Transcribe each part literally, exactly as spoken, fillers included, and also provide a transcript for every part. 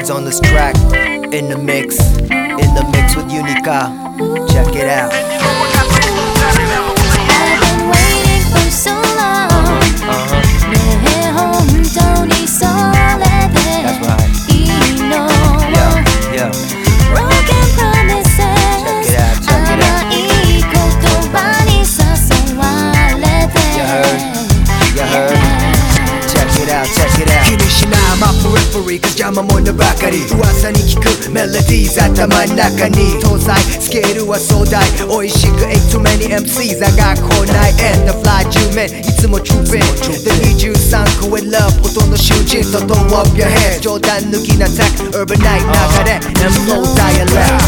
Vibes on this track, in the mix, in the mix with Unica. Check it out. I've been waiting for so long. Uh-huh. 내 혼돈이 설레대. That's right. 이 노 Yeah, yeah. Broken promises. Check it out, check it out. 아마 이 곡도 많이 써서 말레대. You heard? You heard? Check it out, check it out. 気にしなまperiphery 'cause邪魔者ばかり噂に聞くメロディーズ頭の中に搭載スケールは壮大美味しく ain't too many エムシーズ I got 来ない and the fly 10面いつも trooping the にじゅうさんこへ love 音の囚人外 up your head 冗談抜きな tech urban night 流れ and flow dialect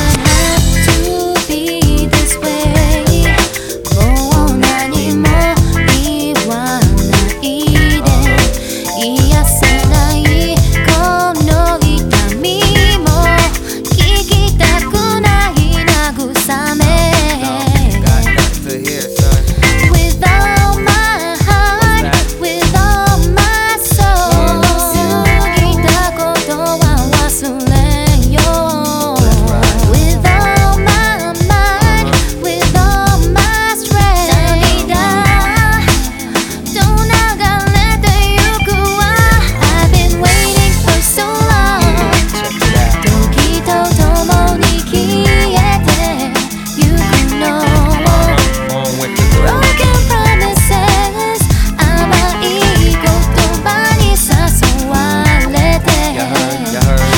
To be this way. もう何も言わないで癒せないこの痛みも聞きたくない慰め Got nothing to hear, son. With all my heart, with all my soul 過ぎたことは忘れよう With all my mind, with all my strength 涙と流れてゆくわ I've been waiting for so long Check it out. 時と共に消えてゆくの On with the groove. Broken promises 甘い言葉に誘われて You heard, you heard.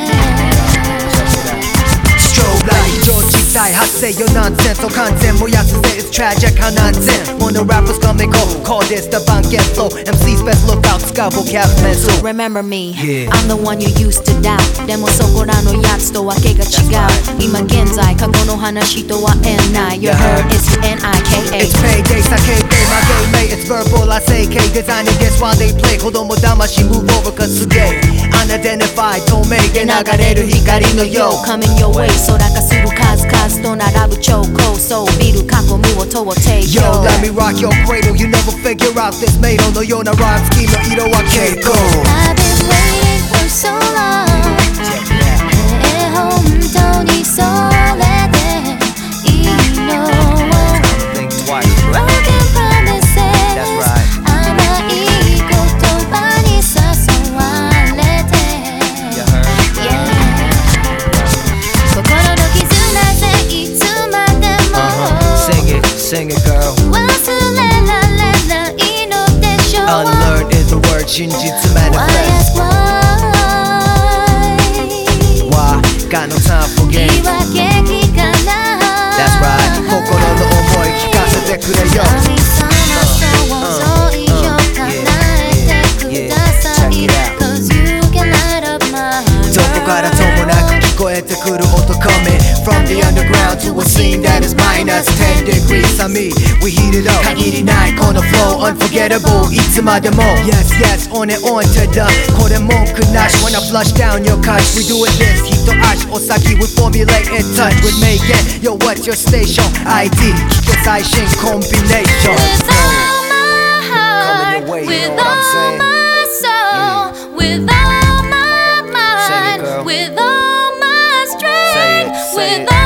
Yeah Check it out. Strobe light 異常事態発生よナンセンスを完全燃やすぜ It's tragic how nonsense Mono rappers come and go Call this the bank and flow エムシー best look out 使う vocab mental Remember me, Yeah. I'm the one you used to doubt でもそこらのやつとわけが違う今現在過去の話とは縁ない Your heard is N I K A It's payday 叫んで my game mate It's verbal I say K Designing this while they play 子供騙し move over 'cause すげえ Unidentified 透明で流れる光のよう Coming your way 空化する数々と並ぶ超高層ビル囲む音を提 Yo, 供 let me rock your cradle You never figure out this made on のような rhyme scheme の色は傾向 I've been waiting for so long Check it out. 내 혼돈이 설레대 이 노 Think twice. Broken promises That's right. 아마 이言葉に誘われて You heard? Yeah 心の絆でいつまでも Uh-huh. Sing it, sing it, girl. 忘れられないのでしょう Unlearned is the word 真実 Why manifest ask why Why? Got no time for 言 games い訳聞かない That's right 心の想い聞かせてくれよ神様想像以上叶えてください Cause you can light up my heart どこからともなく聞こえてくる音 coming From the underground to a scene that is minus ten degrees 寒い We heat it up 限りないこの flow Unforgettable いつまでも Yes yes on and on to the これ文句なし When I flush down your couch We do it this 人足お先 We formulate in touch with Megan Yo what's your station アイディー 聞け最新コンビネーション With all my heart Coming your way, you With know what I'm all saying? my soul With all my Say it, mind girl. With all my Say strength it, say With it. all